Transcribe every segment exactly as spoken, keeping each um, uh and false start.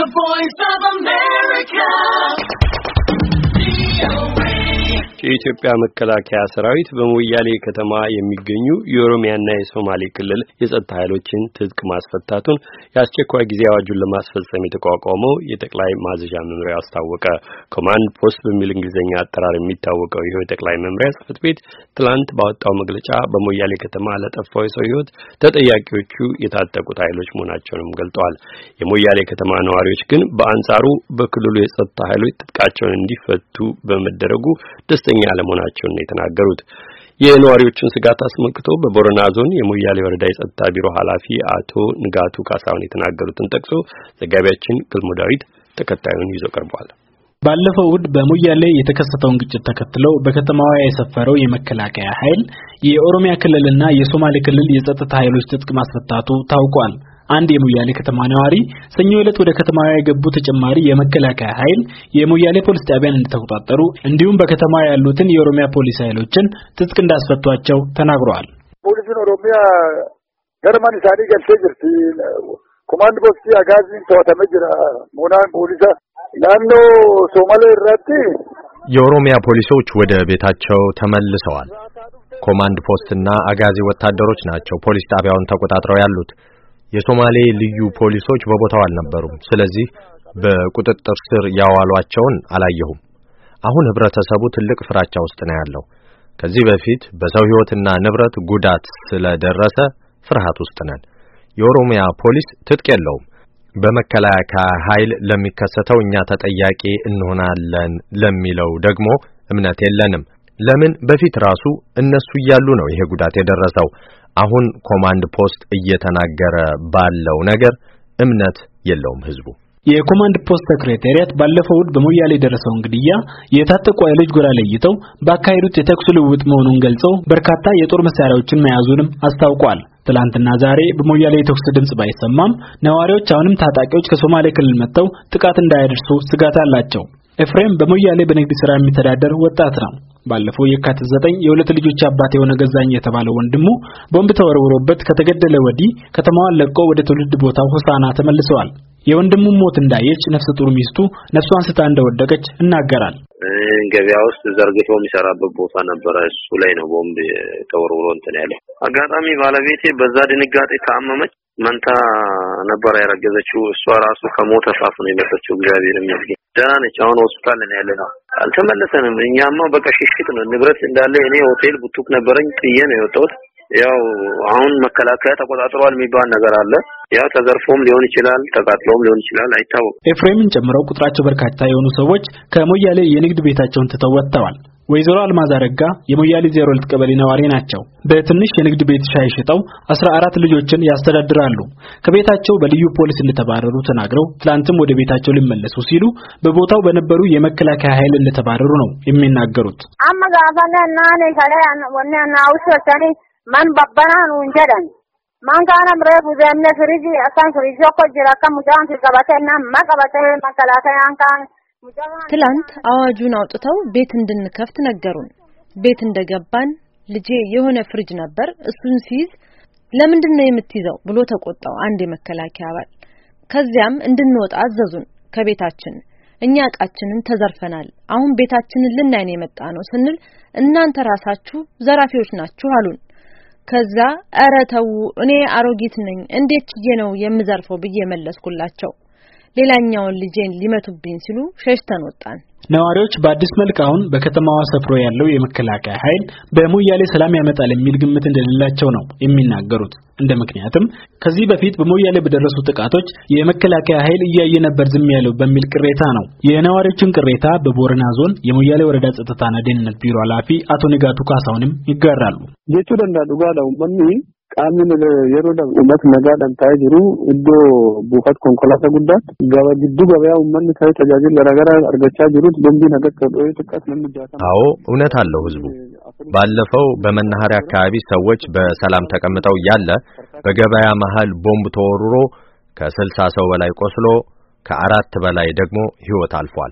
The Voice of America. የኢትዮጵያ መከላከያ ሰራዊት በሞያሌ ከተማ የሚገኙ የኦሮሚያና የሶማሌ ክልል የጸጥታ ኃይሎችን ትጥቅ ማስፈታቱን የአስቸኳይ ጊዜ አዋጁን ለማስፈጸም የተቋቋመው የጠቅላይ ማዘዣ መምሪያ አስታወቀ። ኮማንድ ፖስት በሚል እንግሊዝኛ አጠራር የሚታወቀው ይህ የጠቅላይ መምሪያ ጽሕፈት ቤት ትላንት ባወጣው መግለጫ በሞያሌ ከተማ ለጠፋው የሰው ሕይወት ተጠያቂዎቹ የታጠቁት ኃይሎች መሆናቸውንም ገልጠዋል። የሞያሌ ከተማ ነዋሪዎች ግን በአንጻሩ በክልሉ የጸጥታ ኃይሎች ትጥቃቸውን እንዲፈቱ በመደረጉ ደስተኛ ያለመሆናቸውን ነው የተናገሩት። የነዋሪዎችን ስጋት አስመልክቶ በቦረና ዞን የሞያሌ ወረዳ የጸጥታ ቢሮ ኃላፊ አቶ ንጋቱ ካሳውን የተናገሩትን ጠቅሶ ዘጋቢያችን ግልሙ ዳዊት ተከታዩን ይዞ ቀርቧል። ባለፈው እሁድ በሞያሌ የተከሰተውን ግጭት ተከትለው በከተማዋ የሰፈረው የመከላከያ ኃይል የኦሮሚያ ክልልና የሶማሌ ክልል የጸጥታ ኃይሎች ትጥቅ ማስፈታቱ ታውቋል። አንድ የሞያሌ ከተማ ነዋሪ ሰኞ ዕለት ወደ ከተማዋ የገቡ ተጨማሪ የመከላከያ ኃይል የሞያሌ ፖሊስ ጣቢያን እንደተቆጣጠሩ እንዲሁም በከተማዋ ያሉትን የኦሮሚያ ፖሊስ ኃይሎችን ትጥቅ እንዳስፈቷቸው ተናግረዋል። ፖሊስን ኦሮሚያ ገርማን ሳዲ ገልጼ ጅርቲ ኮማንድ ፖስት አጋዚ ተወተመጅራ ሞናን ፖሊሳ ናኖ ሶማሌ ራቲ የኦሮሚያ ፖሊሶች ወደ ቤታቸው ተመልሰዋል። ኮማንድ ፖስትና አጋዚ ወታደሮች ናቸው ፖሊስ ጣቢያውን ተቆጣጥረው ያሉት። የሶማሌ ልዩ ፖሊሶች በቦታው አልነበሩም። ስለዚህ በቁጥጥር ስር ያዋሏቸውን አላየሁም። አሁን ህብረተሰቡ ትልቅ ፍራቻ ውስጥ ነው ያለው። ከዚህ በፊት በሰው ህይወትና ንብረት ጉዳት ስለደረሰ ፍርሃት ውስጥ ነን። የኦሮሚያ ፖሊስ ትጥቅ የለውም። በመከላከያ ኃይል ለሚከሰተው እኛ ተጠያቂ እንሆናለን ለሚለው ደግሞ እምነት የለንም። ለምን በፊት ራሱ እነሱ እያሉ ነው ይሄ ጉዳት የደረሰው። አሁን ኮማንድ ፖስት እየተናገረ ባለው ነገር እምነት የለውም ህዝቡ። የኮማንድ ፖስት ሴክሬታሪያት ባለፈው እሁድ በሞያሌ የደረሰውን ግድያ የታጠቁ ኃይሎች ጎራ ለይተው ባካሄዱት የተኩስ ልውውጥ መሆኑን ገልጸው በርካታ የጦር መሳሪያዎችን መያዙንም አስታውቋል። ትላንትና ዛሬ በሞያሌ የተኩስ ድምጽ ባይሰማም ነዋሪዎች አሁንም ታጣቂዎች ከሶማሌ ክልል መጥተው ጥቃት እንዳያደርሱ ስጋት አላቸው። ኤፍሬም በሞያሌ በንግድ ስራ የሚተዳደር ወጣት ነው። ባለፈው የካቲት ዘጠኝ የሁለት ልጆች አባት የሆነ ገዛኝ የተባለው ወንድሙ ቦምብ ተወርውሮበት ከተገደለ ወዲህ ከተማዋን ለቆ ወደ ትውልድ ቦታው ሆሳና ተመልሰዋል። የወንድሙ ሞት እንዳየች ነፍሰ ጡር ሚስቱ ነፍሷን ስታ እንደወደቀች እናገራል። ገበያ ውስጥ ዘርግቶ የሚሰራበት ቦታ ነበር። እሱ ላይ ነው ቦምብ ተወርውሮ እንትን ያለው። አጋጣሚ ባለቤቴ በዛ ድንጋጤ ታመመች። መንታ ነበር ያረገዘችው። እሷ ራሱ ከሞተ ሳፍ ነው የመጣችው። እግዚአብሔር ይመስገን ደህና ነች። አሁን ሆስፒታል ነው ያለነው። አልተመለሰንም። እኛማ በቃ ሽሽት ነው። ንብረት እንዳለ እኔ ሆቴል ቡቱክ ነበረኝ ጥዬ ነው የወጣሁት። ያው አሁን መከላከያ ተቆጣጥሯል የሚባል ነገር አለ። ያው ተዘርፎም ሊሆን ይችላል፣ ተቃጥሎም ሊሆን ይችላል፣ አይታወቅም። ኤፍሬምን ጨምረው ቁጥራቸው በርካታ የሆኑ ሰዎች ከሞያሌ የንግድ ቤታቸውን ትተው ወጥተዋል። ወይዘሮ አልማዝ አረጋ የሞያሌ ዜሮ ሁለት ቀበሌ ነዋሪ ናቸው። በትንሽ የንግድ ቤት ሻይ ሽጠው አስራ አራት ልጆችን ያስተዳድራሉ። ከቤታቸው በልዩ ፖሊስ እንደተባረሩ ተናግረው ትላንትም ወደ ቤታቸው ሊመለሱ ሲሉ በቦታው በነበሩ የመከላከያ ኃይል እንደተባረሩ ነው የሚናገሩት። አማጋፋና ነሳለ ወናና አውሰተኒ ማን ባባናኑ እንጀዳን ማን ጋና ምረቡ ዘነ ፍሪጂ አሳን ፍሪጂ ኮጅራ ከሙጃን ተቀባተና ማቀባተ መከላከያ አንካን ትላንት አዋጁን አውጥተው ቤት እንድንከፍት ነገሩን። ቤት እንደገባን ልጄ የሆነ ፍሪጅ ነበር፣ እሱን ሲይዝ ለምንድን ነው የምትይዘው ብሎ ተቆጣው አንድ የመከላከያ አባል። ከዚያም እንድንወጣ አዘዙን ከቤታችን። እኛ ዕቃችንን ተዘርፈናል፣ አሁን ቤታችንን ልናይ ነው የመጣ ነው ስንል እናንተ ራሳችሁ ዘራፊዎች ናችሁ አሉን። ከዛ ኧረ ተው እኔ አሮጊት ነኝ እንዴት ነው የምዘርፈው ብዬ መለስኩላቸው። ሌላኛውን ልጄን ሊመቱብኝ ሲሉ ሸሽተን ወጣን። ነዋሪዎች በአዲስ መልክ አሁን በከተማዋ ሰፍሮ ያለው የመከላከያ ኃይል በሞያሌ ሰላም ያመጣል የሚል ግምት እንደሌላቸው ነው የሚናገሩት። እንደ ምክንያትም ከዚህ በፊት በሞያሌ በደረሱ ጥቃቶች የመከላከያ ኃይል እያየ ነበር ዝም ያለው በሚል ቅሬታ ነው። የነዋሪዎችን ቅሬታ በቦረና ዞን የሞያሌ ወረዳ ጸጥታና ደህንነት ቢሮ ኃላፊ አቶ ንጋቱ ካሳውንም ይጋራሉ። የቱ ደንዳ ዱጋዳው ማን ቃምን የሮዳ ኡመት ነጋዳን ታይሩ እዶ ቡፋት ኮንኮላታ ጉዳት ጋባጅዱ ገበያው ማን ታይ ተጃጅል ለራጋራ አርገቻ ጅሩት ቦምቢ ነገር ከዶይ ተቃት ለምጃታ አዎ እውነት አለው ህዝቡ። ባለፈው በመናኸሪያ አካባቢ ሰዎች በሰላም ተቀምጠው ያለ በገበያ መሃል ቦምብ ተወርሮ ከስልሳ ሰው በላይ ቆስሎ ከአራት በላይ ደግሞ ህይወት አልፏል።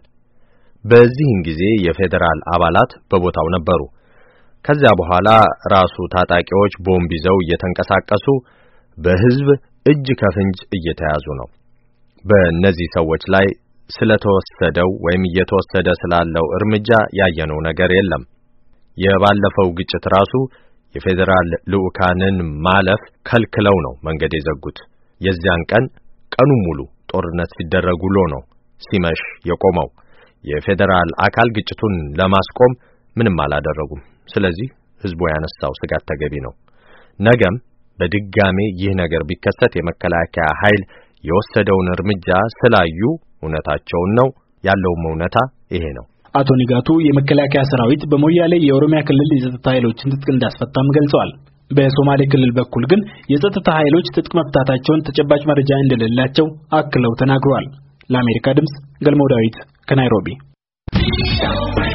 በዚህን ጊዜ የፌደራል አባላት በቦታው ነበሩ። ከዚያ በኋላ ራሱ ታጣቂዎች ቦምብ ይዘው እየተንቀሳቀሱ በህዝብ እጅ ከፍንጅ እየተያዙ ነው። በእነዚህ ሰዎች ላይ ስለተወሰደው ወይም እየተወሰደ ስላለው እርምጃ ያየነው ነገር የለም። የባለፈው ግጭት ራሱ የፌደራል ልኡካንን ማለፍ ከልክለው ነው መንገድ የዘጉት። የዚያን ቀን ቀኑ ሙሉ ጦርነት ሲደረግ ውሎ ነው ሲመሽ የቆመው። የፌደራል አካል ግጭቱን ለማስቆም ምንም አላደረጉም። ስለዚህ ህዝቡ ያነሳው ስጋት ተገቢ ነው። ነገም በድጋሜ ይህ ነገር ቢከሰት የመከላከያ ኃይል የወሰደውን እርምጃ ስላዩ እውነታቸውን ነው ያለው እውነታ ይሄ ነው። አቶ ንጋቱ የመከላከያ ሰራዊት በሞያሌ የኦሮሚያ ክልል የጸጥታ ኃይሎችን ትጥቅ እንዳስፈታም ገልጸዋል። በሶማሌ ክልል በኩል ግን የጸጥታ ኃይሎች ትጥቅ መፍታታቸውን ተጨባጭ መረጃ እንደሌላቸው አክለው ተናግረዋል። ለአሜሪካ ድምጽ ገልሞ ዳዊት ከናይሮቢ